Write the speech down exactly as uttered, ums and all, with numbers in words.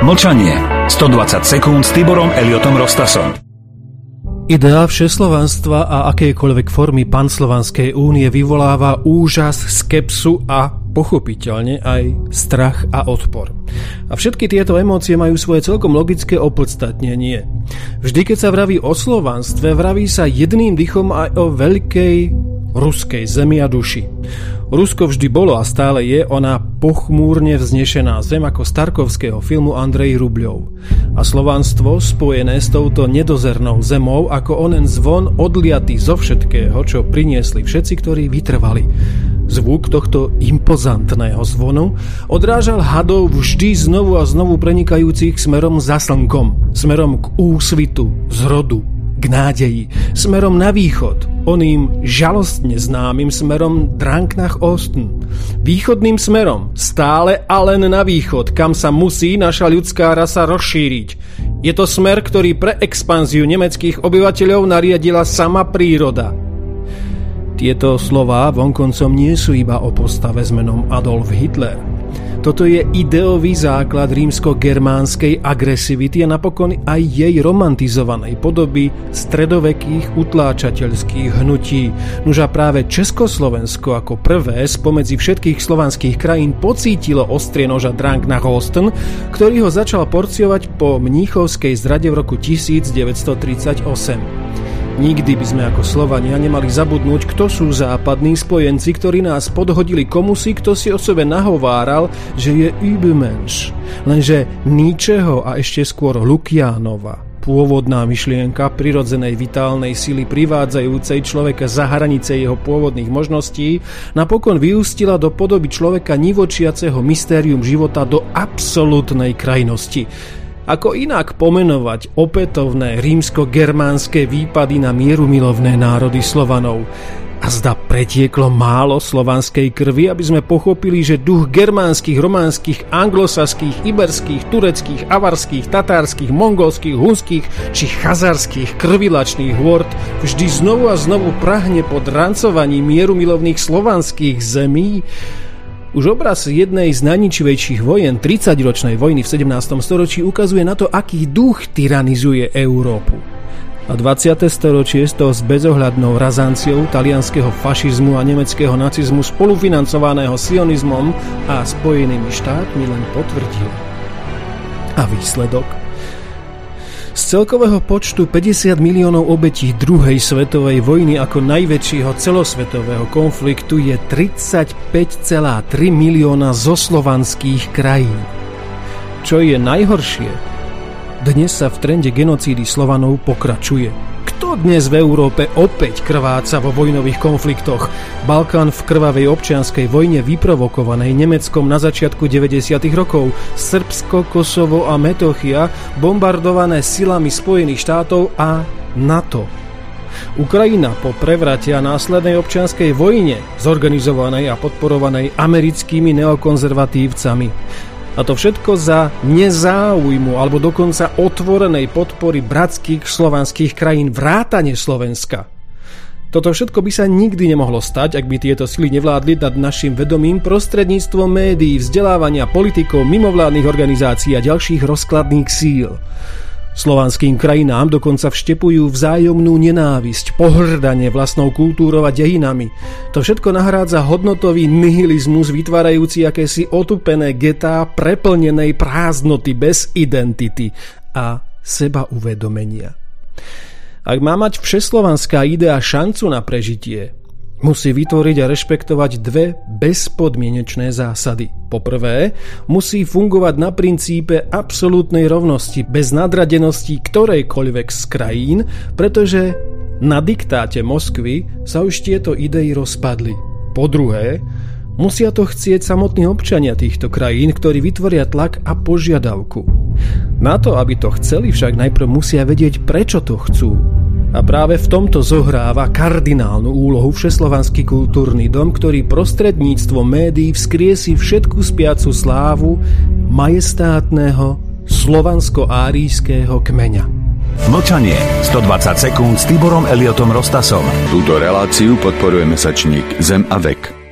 Mlčanie. stodvadsať sekúnd s Tiborom Eliotom Rostasom. Idea všeslovanstva a akejkoľvek formy panslovanskej únie vyvoláva úžas, skepsu a pochopiteľne aj strach a odpor. A všetky tieto emócie majú svoje celkom logické opodstatnenie. Vždy, keď sa vraví o slovanstve, vraví sa jedným dychom aj o veľkej ruskej zemi a duši. Rusko vždy bolo a stále je ona pochmúrne vznešená zem ako z Tarkovského filmu Andrej Rubľov. A slovanstvo spojené s touto nedozernou zemou ako onen zvon odliatý zo všetkého, čo priniesli všetci, ktorí vytrvali. Zvuk tohto impozantného zvonu odrážal hadov vždy znovu a znovu prenikajúcich smerom za slnkom, smerom k úsvitu, zrodu, k nádeji, smerom na východ, oným žalostne známym smerom Dranknach Osten. Východným smerom, stále a len na východ, kam sa musí naša ľudská rasa rozšíriť. Je to smer, ktorý pre expanziu nemeckých obyvateľov nariadila sama príroda. Tieto slová vonkoncom nie sú iba o postave s menom Adolf Hitler. Toto je ideový základ rímsko-germánskej agresivity a napokon aj jej romantizovanej podoby stredovekých utláčateľských hnutí. Nuža práve Československo ako prvé spomedzi všetkých slovanských krajín pocítilo ostrie noža Dranknach Osten, ktorý ho začal porciovať po mníchovskej zrade v roku devätnásťtridsaťosem. Nikdy by sme ako Slovania nemali zabudnúť, kto sú západní spojenci, ktorí nás podhodili komusi, kto si o sebe nahováral, že je Übermensch. Lenže Nietzscheho a ešte skôr Lukianova pôvodná myšlienka prirodzenej vitálnej sily privádzajúcej človeka za hranice jeho pôvodných možností napokon vyústila do podoby človeka nivočiaceho mystérium života do absolútnej krajnosti. Ako inak pomenovať opätovné rímsko-germánske výpady na mierumilovné národy Slovanov? A zda pretieklo málo slovanskej krvi, aby sme pochopili, že duch germánskych, románskych, anglosaských, iberských, tureckých, avarských, tatárskych, mongolských, hunských či chazarských krvilačných hôrd vždy znovu a znovu prahne po drancovaní mierumilovných slovanských zemí? Už obraz jednej z najničivejších vojen, tridsaťročnej vojny v sedemnástom storočí, ukazuje na to, aký duch tyranizuje Európu. A dvadsiate storočie s tou bezohľadnou razanciou talianskeho fašizmu a nemeckého nacizmu spolufinancovaného sionizmom a Spojenými štátmi len potvrdil. A výsledok? Z celkového počtu päťdesiat miliónov obetí druhej svetovej vojny ako najväčšieho celosvetového konfliktu je tridsaťpäť celá tri milióna zo slovanských krajín. Čo je najhoršie, dnes sa v trende genocídy Slovanov pokračuje. Kto dnes v Európe opäť krváca vo vojnových konfliktoch? Balkán v krvavej občianskej vojne vyprovokovanej Nemeckom na začiatku deväťdesiatych rokov, Srbsko, Kosovo a Metochia bombardované silami Spojených štátov a NATO. Ukrajina po prevrate a následnej občianskej vojne, zorganizovanej a podporovanej americkými neokonzervatívcami. A to všetko za nezáujmu alebo dokonca otvorenej podpory bratských slovanských krajín vrátane Slovenska. Toto všetko by sa nikdy nemohlo stať, ak by tieto sily nevládli nad našim vedomím prostredníctvom médií, vzdelávania, politikov, mimovládnych organizácií a ďalších rozkladných síl. Slovanským krajinám dokonca vštepujú vzájomnú nenávisť, pohŕdanie vlastnou kultúrou a dejinami. To všetko nahrádza hodnotový nihilizmus vytvárajúci akési otupené getá preplnenej prázdnoty bez identity a sebauvedomenia. Ak má mať všeslovanská idea šancu na prežitie, musí vytvoriť a rešpektovať dve bezpodmienečné zásady. Po prvé, musí fungovať na princípe absolútnej rovnosti, bez nadradenosti ktorejkoľvek z krajín, pretože na diktáte Moskvy sa už tieto idei rozpadli. Po druhé, musia to chcieť samotní občania týchto krajín, ktorí vytvoria tlak a požiadavku. Na to, aby to chceli, však najprv musia vedieť, prečo to chcú. A práve v tomto zohráva kardinálnu úlohu Všeslovanský kultúrny dom, ktorý prostredníctvom médií vzkriesí všetku spiacu slávu majestátneho slovansko-árijského kmeňa. Mlčanie. stodvadsať sekúnd s Tiborom Eliotom Rostasom. Túto reláciu podporuje mesačník Zem a vek.